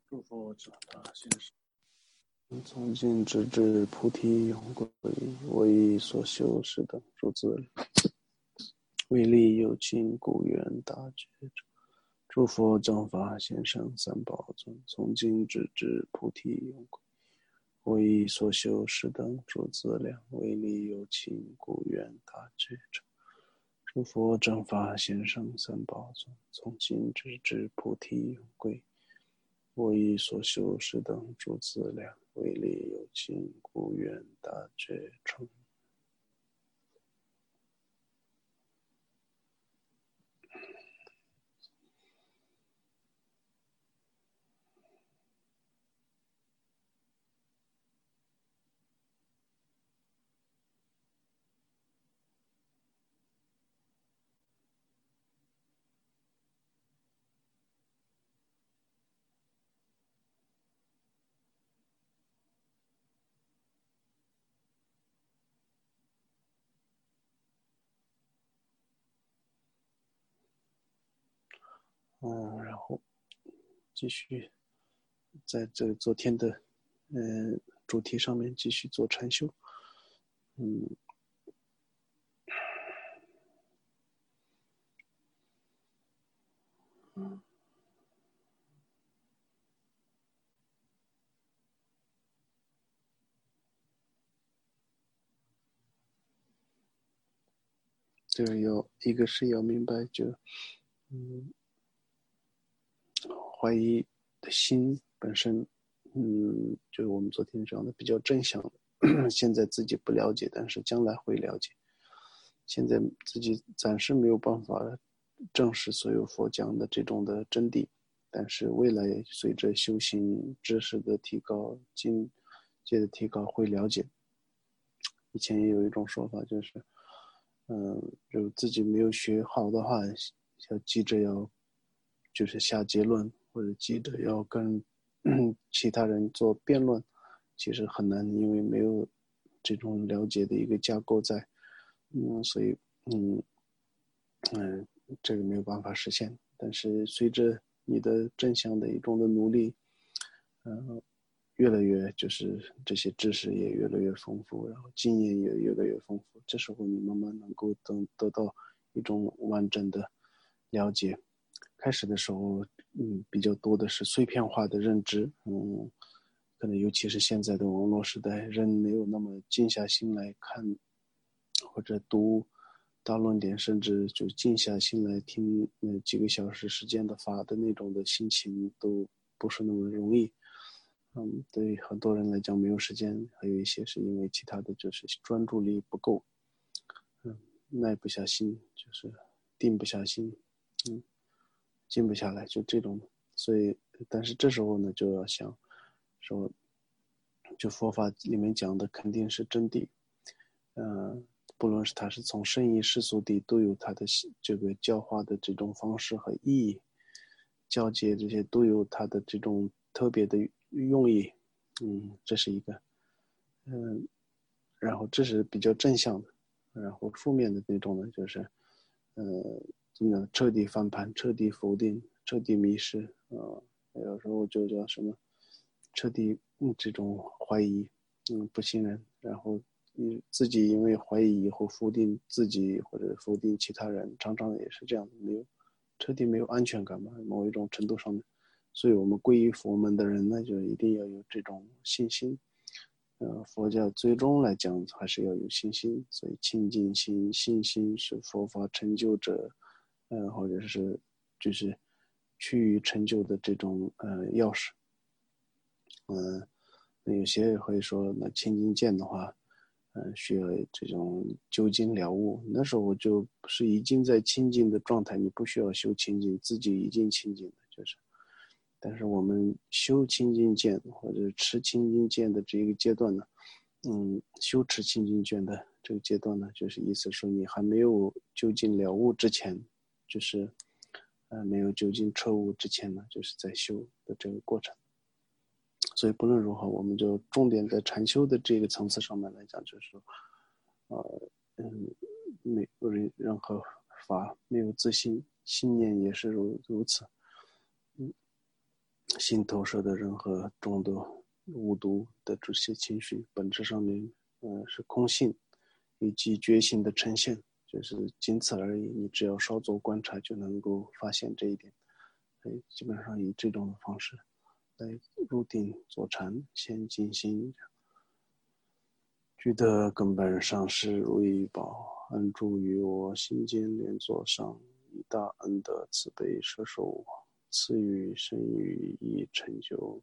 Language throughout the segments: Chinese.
诸佛者大先生，从今直至菩提永归，我以所修是等诸资粮，为利有情故愿大觉者。诸佛正法先生三宝尊，从今直至菩提永归，我以所修是等诸资粮，为利有情故愿大觉者。诸佛正法先生三宝尊，从今直至菩提永归，我以所修是等诸资粮，为利有情故愿大觉成。然后继续在这昨天的主题上面继续做禅修。这个一个是要明白，就怀疑的心本身，就是我们昨天讲的比较正向的，现在自己不了解，但是将来会了解。现在自己暂时没有办法证实所有佛讲的这种的真谛，但是未来随着修行知识的提高，境界的提高会了解。以前也有一种说法，就是就自己没有学好的话，要急着要就是下结论，或者急着要跟其他人做辩论，其实很难，因为没有这种了解的一个架构在，所以这个没有办法实现。但是随着你的正向的一种的努力，越来越就是这些知识也越来越丰富，然后经验也越来越丰富，这时候你慢慢能够得到一种完整的了解。开始的时候，比较多的是碎片化的认知，可能尤其是现在的网络时代，人没有那么静下心来看或者读大论点，甚至就静下心来听几个小时时间的法的那种的心情都不是那么容易。对很多人来讲没有时间，还有一些是因为其他的就是专注力不够，耐不下心，就是定不下心，静不下来，就这种。所以但是这时候呢就要想说，就佛法里面讲的肯定是真谛，不论是它是从圣义世俗谛都有它的这个教化的这种方式和意义，教诫这些都有它的这种特别的用意，这是一个，然后这是比较正向的，然后负面的那种呢，就是怎么讲，彻底翻盘、彻底否定、彻底迷失，有时候就叫什么，彻底这种怀疑，不信任，然后自己因为怀疑以后否定自己或者否定其他人，常常也是这样，彻底没有安全感嘛，某一种程度上面。所以我们皈依佛门的人呢，就一定要有这种信心。佛教最终来讲还是要有信心，所以清净心、信心是佛法成就者，或者是就是趋于成就的这种钥匙。那有些人会说，那清净见的话，需要这种究竟了悟。那时候我就是已经在清净的状态，你不需要修清净，自己已经清净了，就是。但是我们修清净见或者持清净见的这个阶段呢，修持清净见的这个阶段呢，就是意思说你还没有究竟了悟之前，就是没有究竟彻悟之前呢，就是在修的这个过程。所以不论如何，我们就重点在禅修的这个层次上面来讲，就是说，没有任何法没有自信，信念也是如此。 心投射的任何中的无毒的这些情绪，本质上面，是空性以及觉性的呈现，就是仅此而已。你只要稍作观察，就能够发现这一点。所以基本上以这种方式来入定坐禅，先静心，具的根本上是如意宝，安住于我心间莲座上，以大恩德慈悲摄受我，赐予生于以成就。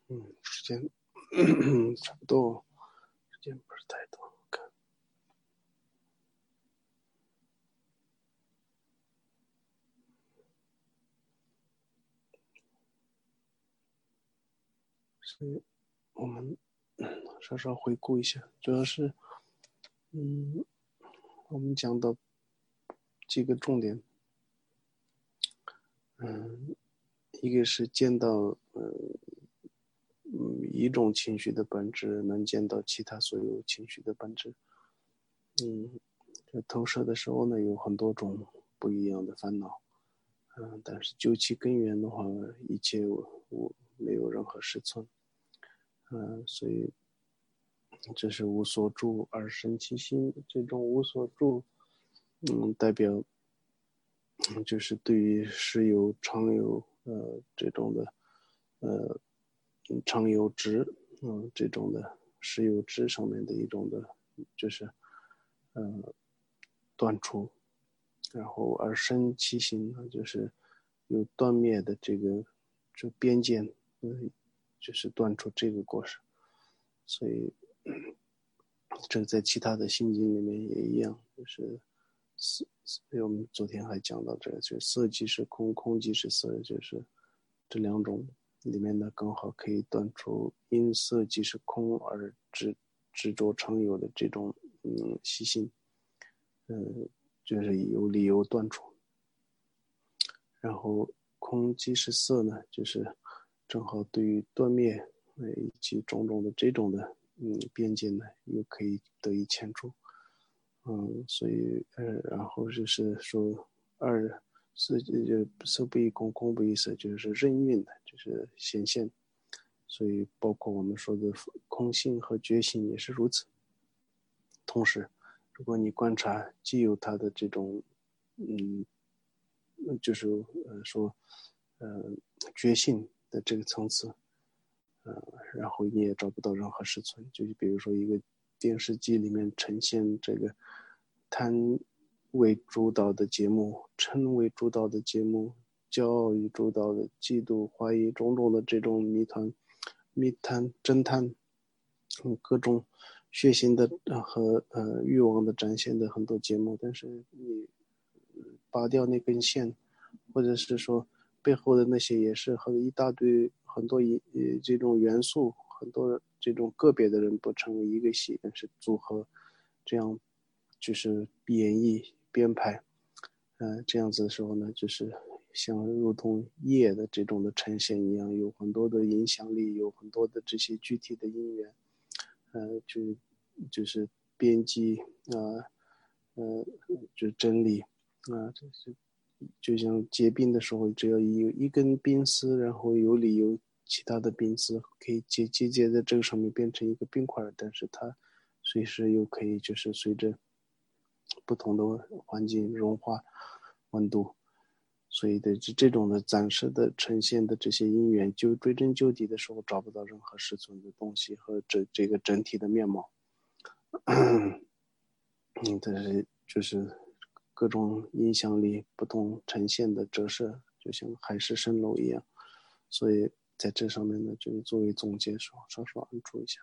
时间差不多，时间不是太多。看，所以我们稍稍回顾一下，主要是我们讲到几个重点，一个是见到一种情绪的本质，能见到其他所有情绪的本质。这投射的时候呢，有很多种不一样的烦恼。但是究其根源的话，一切我没有任何实存。所以这是无所住而生其心，这种无所住，代表就是对于实有、常有，这种的，常有值，这种的实有值上面的一种的，就是断除，然后而生其心呢，就是有断灭的这边界，就是断除这个过程。所以这个在其他的心经里面也一样，就是我们昨天还讲到这个，就是色即是空，空即是色，就是这两种里面呢，刚好可以断除因色即是空而执着常有的这种习性，就是有理由断除。然后空即是色呢，就是正好对于断灭以及种种的这种的边界呢，又可以得以牵除。所以然后就是说色不异空，空不异色，就是任运的，就是显现。所以包括我们说的空性和觉性也是如此。同时，如果你观察既有它的这种就是说觉性的这个层次，然后你也找不到任何实存。就是比如说一个电视机里面呈现这个贪为主导的节目、嗔为主导的节目、骄傲为主导的嫉妒、怀疑种种的这种密探、侦探，各种血腥的和欲望的展现的很多节目，但是你拔掉那根线，或者是说背后的那些也是和一大堆很多这种元素，很多这种个别的人不成为一个系，但是组合，这样就是演绎编排，这样子的时候呢，就是像如同业的这种的呈现一样，有很多的影响力，有很多的这些具体的因缘，就是编辑就真理这是就像结冰的时候，只要有一根冰丝，然后有理由其他的冰丝可以结在这个上面变成一个冰块，但是它随时又可以就是随着不同的环境融化温度。所以的这种的暂时的呈现的这些因缘，就追根究底的时候找不到任何实存的东西和这个整体的面貌。但是就是各种影响力不同呈现的折射，就像海市蜃楼一样。所以在这上面呢，就是作为总结说，稍稍按住一下。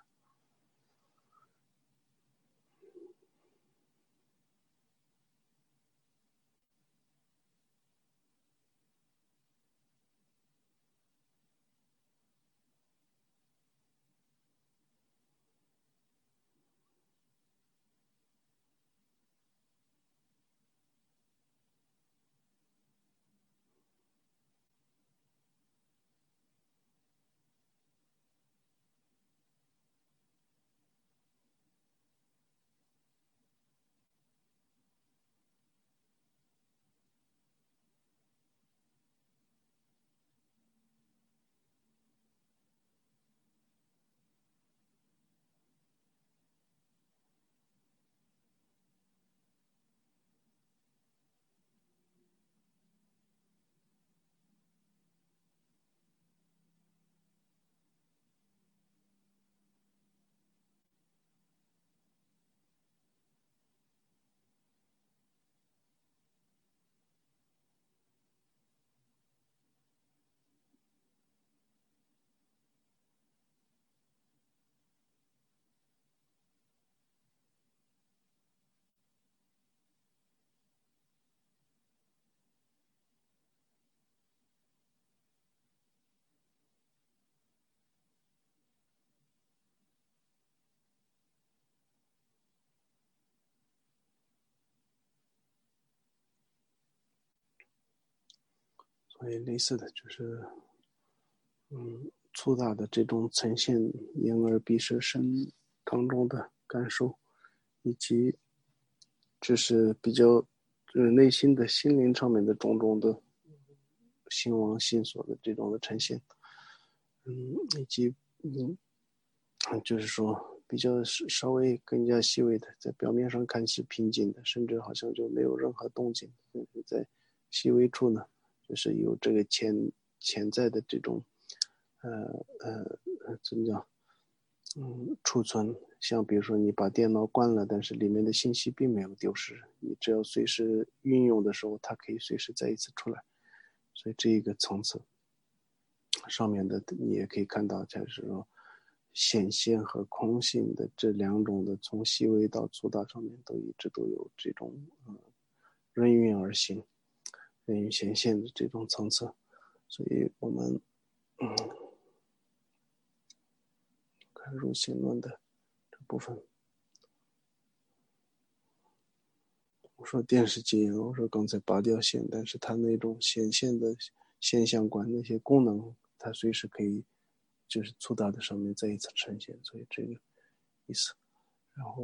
类似的就是，粗大的这种呈现眼耳鼻舌身当中的感受，以及就是比较内心的心灵上面的种种的心王心所的这种的呈现，以及就是说比较稍微更加细微的，在表面上看是平静的，甚至好像就没有任何动静，在细微处呢，就是有这个潜在的这种怎么讲？储存，像比如说你把电脑关了，但是里面的信息并没有丢失，你只要随时运用的时候，它可以随时再一次出来。所以这一个层次上面的，你也可以看到，就是说显现和空性的这两种的，从细微到粗大上面都一直都有这种任运而行、任运显现的这种层次。所以我们看入行论的这部分。我说电视机，我说刚才拔掉线，但是它那种显现的现象观那些功能，它随时可以就是粗大的上面再一次呈现，所以这个意思。然后